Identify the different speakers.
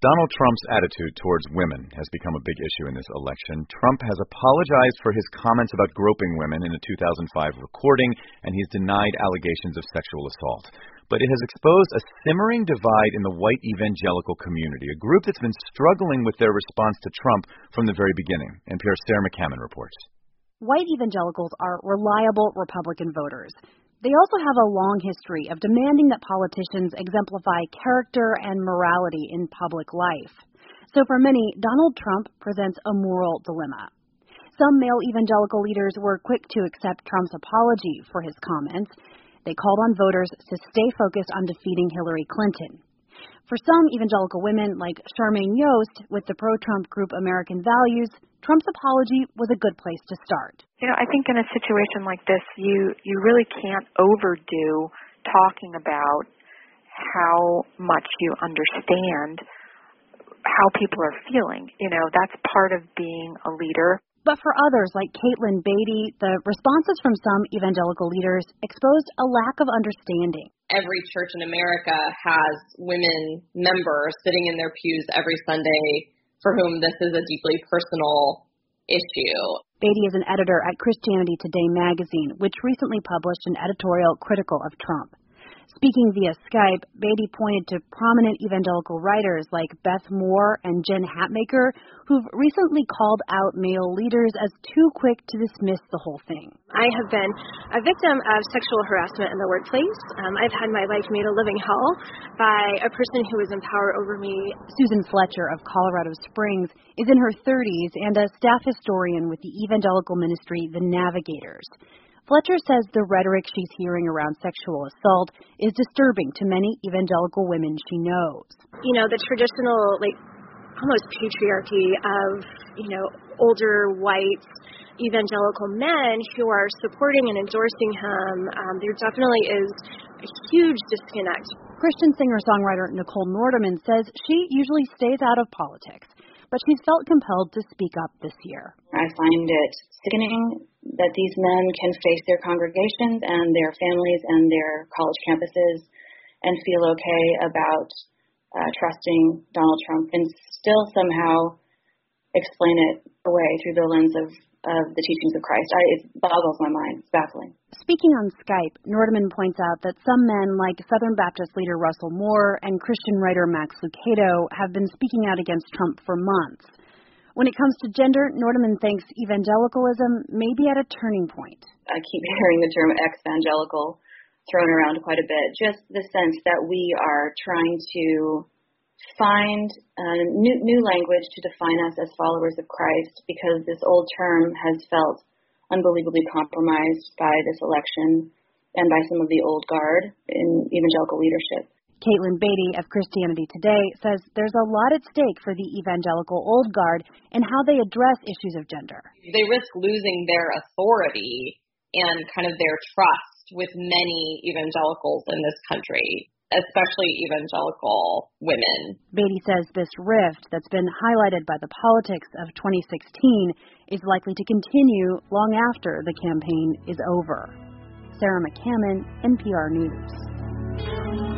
Speaker 1: Donald Trump's attitude towards women has become a big issue in this election. Trump has apologized for his comments about groping women in a 2005 recording, and he's denied allegations of sexual assault. But it has exposed a simmering divide in the white evangelical community, a group that's been struggling with their response to Trump from the very beginning. NPR's Sarah McCammon reports.
Speaker 2: White evangelicals are reliable Republican voters. They also have a long history of demanding that politicians exemplify character and morality in public life. So for many, Donald Trump presents a moral dilemma. Some male evangelical leaders were quick to accept Trump's apology for his comments. They called on voters to stay focused on defeating Hillary Clinton. For some evangelical women, like Charmaine Yost with the pro-Trump group American Values, Trump's apology was a good place to start.
Speaker 3: I think in a situation like this, you really can't overdo talking about how much you understand how people are feeling. That's part of being a leader.
Speaker 2: But for others, like Caitlin Beatty, the responses from some evangelical leaders exposed a lack of understanding.
Speaker 4: Every church in America has women members sitting in their pews every Sunday for whom this is a deeply personal issue.
Speaker 2: Beatty is an editor at Christianity Today magazine, which recently published an editorial critical of Trump. Speaking via Skype, Beatty pointed to prominent evangelical writers like Beth Moore and Jen Hatmaker, who've recently called out male leaders as too quick to dismiss the whole thing.
Speaker 5: I have been a victim of sexual harassment in the workplace. I've had my life made a living hell by a person who was in power over me.
Speaker 2: Susan Fletcher of Colorado Springs is in her 30s and a staff historian with the evangelical ministry The Navigators. Fletcher says the rhetoric she's hearing around sexual assault is disturbing to many evangelical women she knows.
Speaker 5: The traditional, almost patriarchy of, older white evangelical men who are supporting and endorsing him, there definitely is a huge disconnect.
Speaker 2: Christian singer-songwriter Nicole Nordeman says she usually stays out of politics, but she's felt compelled to speak up this year.
Speaker 6: I find it sickening that these men can face their congregations and their families and their college campuses and feel okay about trusting Donald Trump and still somehow explain it away through the lens of the teachings of Christ. It boggles my mind. It's baffling.
Speaker 2: Speaking on Skype, Nordeman points out that some men like Southern Baptist leader Russell Moore and Christian writer Max Lucado have been speaking out against Trump for months. When it comes to gender, Nordeman thinks evangelicalism may be at a turning point.
Speaker 6: I keep hearing the term ex-evangelical thrown around quite a bit. Just the sense that we are trying to find new language to define us as followers of Christ, because this old term has felt unbelievably compromised by this election and by some of the old guard in evangelical leadership.
Speaker 2: Caitlin Beatty of Christianity Today says there's a lot at stake for the evangelical old guard and how they address issues of gender.
Speaker 4: They risk losing their authority and kind of their trust with many evangelicals in this country, especially evangelical women.
Speaker 2: Beatty says this rift that's been highlighted by the politics of 2016 is likely to continue long after the campaign is over. Sarah McCammon, NPR News.